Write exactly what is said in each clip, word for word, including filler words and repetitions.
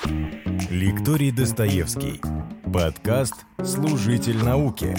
Лекторий Достоевский. Подкаст «Служитель науки».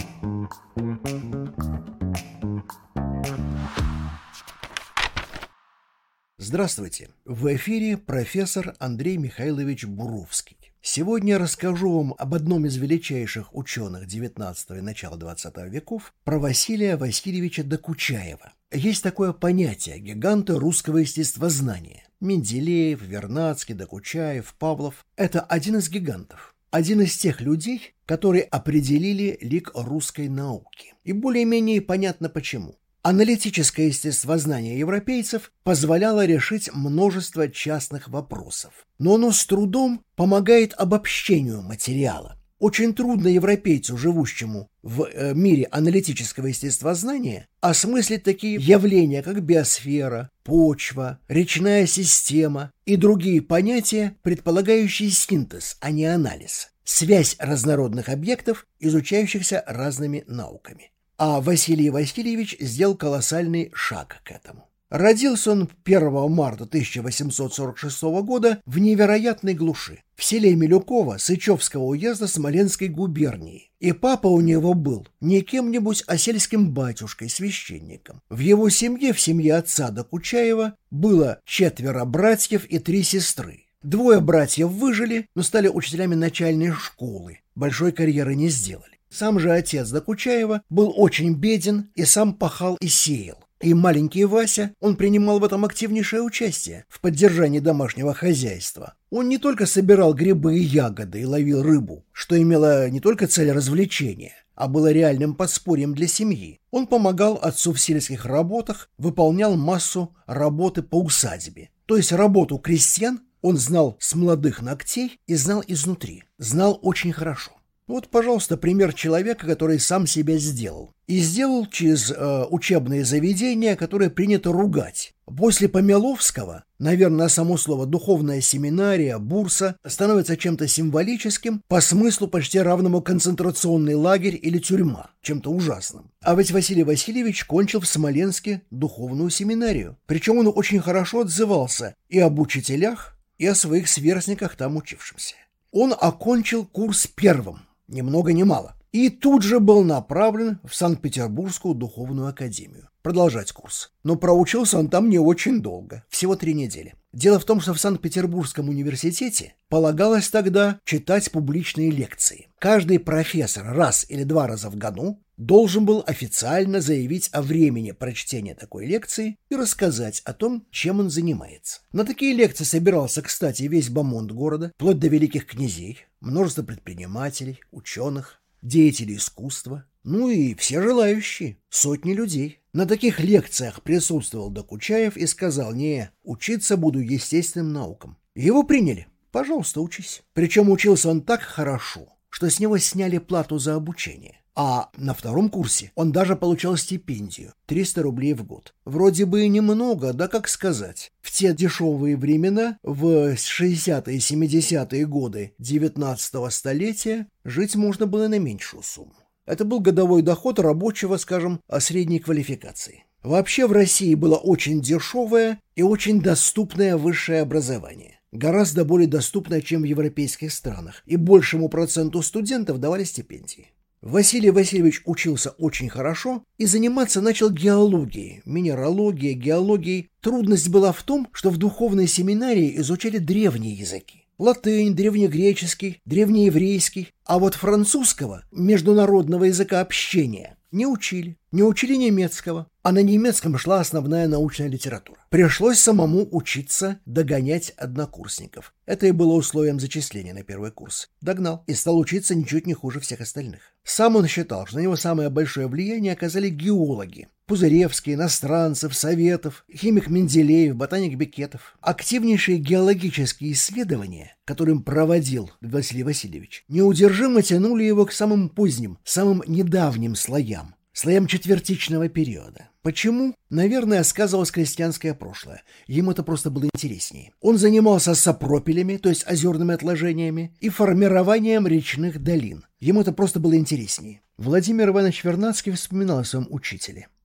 Здравствуйте! В эфире профессор Андрей Михайлович Буровский. Сегодня я расскажу вам об одном из величайших ученых девятнадцатого и начала двадцатого веков, про Василия Васильевича Докучаева. Есть такое понятие – гиганты русского естествознания. Менделеев, Вернадский, Докучаев, Павлов – это один из гигантов. Один из тех людей, которые определили лик русской науки. И более-менее понятно почему. Аналитическое естествознание европейцев позволяло решить множество частных вопросов, но оно с трудом помогает обобщению материала. Очень трудно европейцу, живущему в мире аналитического естествознания, осмыслить такие явления, как биосфера, почва, речная система и другие понятия, предполагающие синтез, а не анализ, связь разнородных объектов, изучающихся разными науками. А Василий Васильевич сделал колоссальный шаг к этому. Родился он первого марта тысяча восемьсот сорок шестого года в невероятной глуши, в селе Милюково Сычевского уезда Смоленской губернии. И папа у него был не кем-нибудь, а сельским батюшкой, священником. В его семье, в семье отца Докучаева, было четверо братьев и три сестры. Двое братьев выжили, но стали учителями начальной школы. Большой карьеры не сделали. Сам же отец Докучаева был очень беден и сам пахал и сеял. И маленький Вася, он принимал в этом активнейшее участие, в поддержании домашнего хозяйства. Он не только собирал грибы и ягоды и ловил рыбу, что имело не только цель развлечения, а было реальным подспорьем для семьи. Он помогал отцу в сельских работах, выполнял массу работы по усадьбе. То есть работу крестьян он знал с молодых ногтей и знал изнутри, знал очень хорошо. Вот, пожалуйста, пример человека, который сам себя сделал. И сделал через э, учебные заведения, которые принято ругать. После Помеловского, наверное, само слово «духовная семинария», «бурса» становится чем-то символическим, по смыслу почти равному концентрационный лагерь или тюрьма, чем-то ужасным. А ведь Василий Васильевич кончил в Смоленске духовную семинарию. Причем он очень хорошо отзывался и об учителях, и о своих сверстниках, там учившимся. Он окончил курс первым. Ни много ни мало. И тут же был направлен в Санкт-Петербургскую духовную академию. Продолжать курс. Но проучился он там не очень долго. Всего три недели. Дело в том, что в Санкт-Петербургском университете полагалось тогда читать публичные лекции. Каждый профессор раз или два раза в году должен был официально заявить о времени прочтения такой лекции и рассказать о том, чем он занимается. На такие лекции собирался, кстати, весь бомонд города, вплоть до великих князей, множество предпринимателей, ученых, деятелей искусства, ну и все желающие, сотни людей. На таких лекциях присутствовал Докучаев и сказал: «Не, учиться буду естественным наукам». Его приняли. Пожалуйста, учись. Причем учился он так хорошо, что с него сняли плату за обучение. А на втором курсе он даже получал стипендию – триста рублей в год. Вроде бы и немного, да как сказать. В те дешевые времена, в шестидесятые и семидесятые годы девятнадцатого столетия, жить можно было на меньшую сумму. Это был годовой доход рабочего, скажем, средней квалификации. Вообще в России было очень дешевое и очень доступное высшее образование. Гораздо более доступное, чем в европейских странах. И большему проценту студентов давали стипендии. Василий Васильевич учился очень хорошо и заниматься начал геологией, минералогией, геологией. Трудность была в том, что в духовной семинарии изучали древние языки. Латынь, древнегреческий, древнееврейский. А вот французского, международного языка общения, не учили. Не учили немецкого, а на немецком шла основная научная литература. Пришлось самому учиться догонять однокурсников. Это и было условием зачисления на первый курс. Догнал и стал учиться ничуть не хуже всех остальных. Сам он считал, что на него самое большое влияние оказали геологи. Пузыревский, Иностранцев, Советов, химик Менделеев, ботаник Беккетов. Активнейшие геологические исследования, которым проводил Василий Васильевич, неудержимо тянули его к самым поздним, самым недавним слоям. Слоям четвертичного периода. Почему? Наверное, сказывалось крестьянское прошлое. Ему это просто было интереснее. Он занимался сапропелями, то есть озерными отложениями, и формированием речных долин. Ему это просто было интереснее. Владимир Иванович Вернадский вспоминал о своем учителе.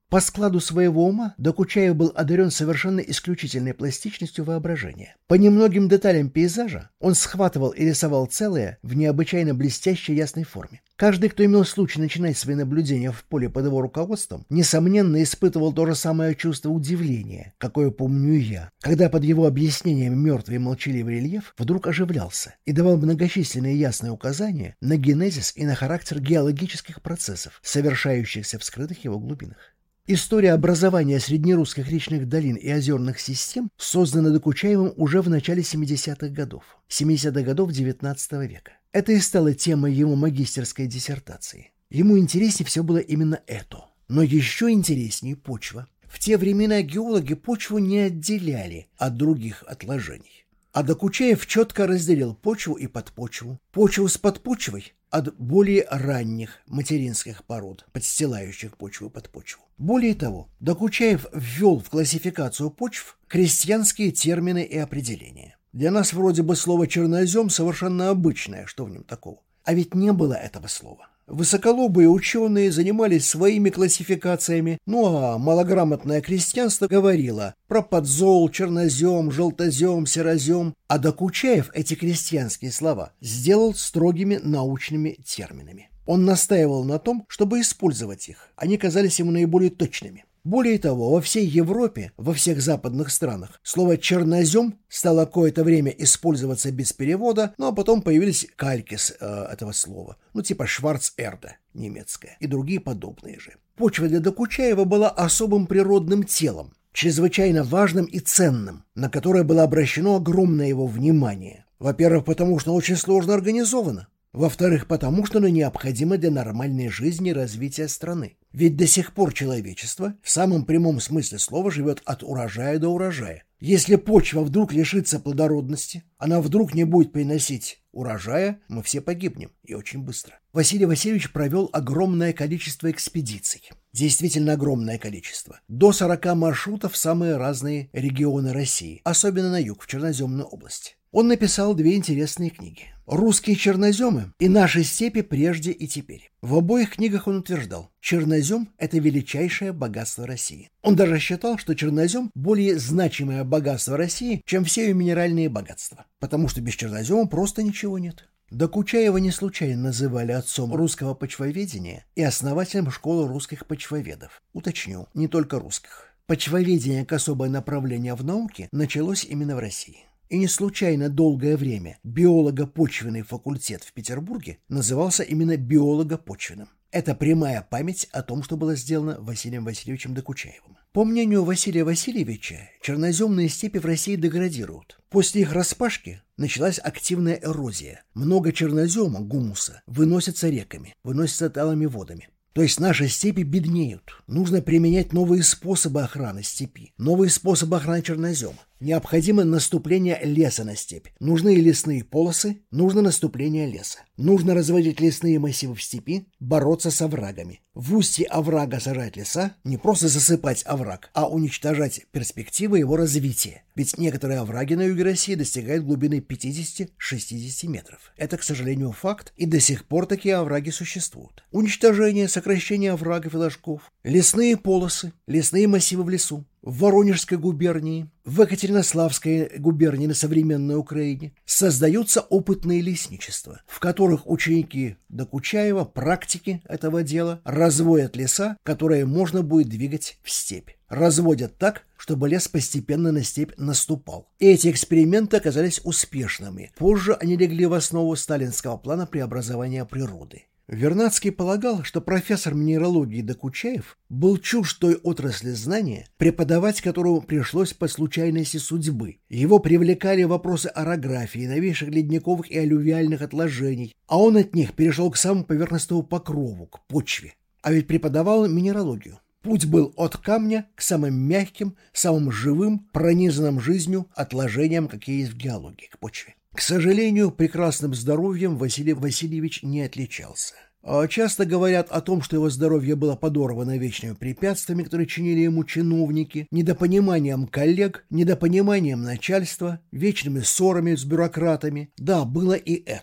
По складу своего ума Докучаев был одарен совершенно исключительной пластичностью воображения. По немногим деталям пейзажа он схватывал и рисовал целое в необычайно блестящей ясной форме. Каждый, кто имел случай начинать свои наблюдения в поле под его руководством, несомненно испытывал то же самое чувство удивления, какое помню я, когда под его объяснением мертвый и молчаливый рельеф вдруг оживлялся и давал многочисленные ясные указания на генезис и на характер геологических процессов, совершающихся в скрытых его глубинах. История образования среднерусских речных долин и озерных систем создана Докучаевым уже в начале семидесятых годов, семидесятых годов девятнадцатого века. Это и стало темой его магистерской диссертации. Ему интереснее все было именно это. Но еще интереснее почва. В те времена геологи почву не отделяли от других отложений. А Докучаев четко разделил почву и подпочву, почву с подпочвой от более ранних материнских пород, подстилающих почву и подпочву. Более того, Докучаев ввел в классификацию почв крестьянские термины и определения. Для нас вроде бы слово «чернозем» совершенно обычное, что в нем такого. А ведь не было этого слова. Высоколобые ученые занимались своими классификациями, ну а малограмотное крестьянство говорило про подзол, чернозем, желтозем, серозем, а Докучаев эти крестьянские слова сделал строгими научными терминами. Он настаивал на том, чтобы использовать их, они казались ему наиболее точными. Более того, во всей Европе, во всех западных странах, слово «чернозем» стало какое-то время использоваться без перевода, ну а потом появились кальки с э, этого слова, ну типа «шварцерде» немецкое и другие подобные же. Почва для Докучаева была особым природным телом, чрезвычайно важным и ценным, на которое было обращено огромное его внимание. Во-первых, потому что оно очень сложно организовано. Во-вторых, потому что оно необходимо для нормальной жизни и развития страны. Ведь до сих пор человечество в самом прямом смысле слова живет от урожая до урожая. Если почва вдруг лишится плодородности, она вдруг не будет приносить урожая, мы все погибнем, и очень быстро. Василий Васильевич провел огромное количество экспедиций. Действительно огромное количество. До сорока маршрутов в самые разные регионы России, особенно на юг, в Черноземную область. Он написал две интересные книги «Русские черноземы» и «Наши степи прежде и теперь». В обоих книгах он утверждал, чернозем – это величайшее богатство России. Он даже считал, что чернозем – более значимое богатство России, чем все ее минеральные богатства, потому что без чернозема просто ничего нет. Докучаева не случайно называли отцом русского почвоведения и основателем школы русских почвоведов. Уточню, не только русских. Почвоведение как особое направление в науке началось именно в России. И не случайно долгое время биолого-почвенный факультет в Петербурге назывался именно биолого-почвенным. Это прямая память о том, что было сделано Василием Васильевичем Докучаевым. По мнению Василия Васильевича, черноземные степи в России деградируют. После их распашки началась активная эрозия. Много чернозема, гумуса, выносится реками, выносится талыми водами. То есть наши степи беднеют. Нужно применять новые способы охраны степи, новые способы охраны чернозема. Необходимо наступление леса на степь. Нужны лесные полосы, нужно наступление леса. Нужно разводить лесные массивы в степи, бороться с оврагами. В устье оврага сажать леса, не просто засыпать овраг, а уничтожать перспективы его развития. Ведь некоторые овраги на юге России достигают глубины пятьдесят-шестьдесят метров. Это, к сожалению, факт, и до сих пор такие овраги существуют. Уничтожение, сокращение оврагов и ложков, лесные полосы, лесные массивы в лесу. В Воронежской губернии, в Екатеринославской губернии на современной Украине создаются опытные лесничества, в которых ученики Докучаева, практики этого дела, разводят леса, которые можно будет двигать в степь. Разводят так, чтобы лес постепенно на степь наступал. И эти эксперименты оказались успешными. Позже они легли в основу сталинского плана преобразования природы. Вернадский полагал, что профессор минералогии Докучаев был чужд той отрасли знания, преподавать которую пришлось по случайности судьбы. Его привлекали вопросы орографии, новейших ледниковых и аллювиальных отложений, а он от них перешел к самому поверхностному покрову, к почве. А ведь преподавал минералогию. Путь был от камня к самым мягким, самым живым, пронизанным жизнью отложениям, какие есть в геологии, к почве. К сожалению, прекрасным здоровьем Василий Васильевич не отличался. Часто говорят о том, что его здоровье было подорвано вечными препятствиями, которые чинили ему чиновники, недопониманием коллег, недопониманием начальства, вечными ссорами с бюрократами. Да, было и это.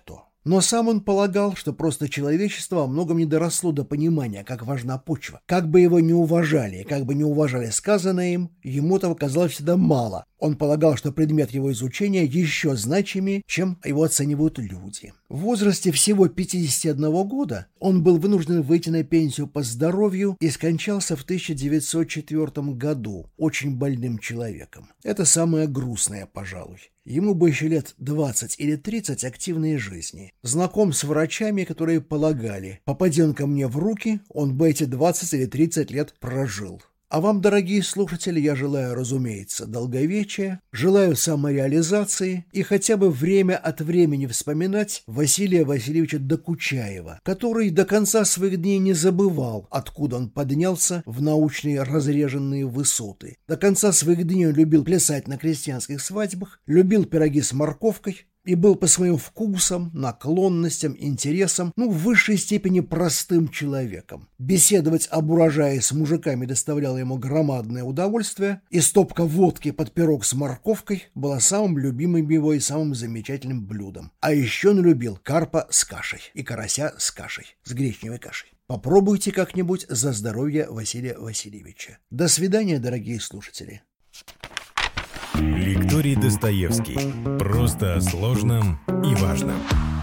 Но сам он полагал, что просто человечество во многом не доросло до понимания, как важна почва. Как бы его не уважали, как бы не уважали сказанное им, ему этого казалось всегда мало. Он полагал, что предмет его изучения еще значимее, чем его оценивают люди. В возрасте всего пятидесяти одного года он был вынужден выйти на пенсию по здоровью и скончался в тысяча девятьсот четвёртом году очень больным человеком. Это самое грустное, пожалуй. Ему бы еще лет двадцать или тридцать активной жизни. Знаком с врачами, которые полагали, попади он ко мне в руки, он бы эти двадцать или тридцать лет прожил. А вам, дорогие слушатели, я желаю, разумеется, долговечия, желаю самореализации и хотя бы время от времени вспоминать Василия Васильевича Докучаева, который до конца своих дней не забывал, откуда он поднялся в научные разреженные высоты. До конца своих дней он любил плясать на крестьянских свадьбах, любил пироги с морковкой, и был по своим вкусам, наклонностям, интересам, ну, в высшей степени простым человеком. Беседовать об урожае с мужиками доставляло ему громадное удовольствие, и стопка водки под пирог с морковкой была самым любимым его и самым замечательным блюдом. А еще он любил карпа с кашей и карася с кашей, с гречневой кашей. Попробуйте как-нибудь за здоровье Василия Васильевича. До свидания, дорогие слушатели. Викторий Достоевский. Просто о сложном и важном.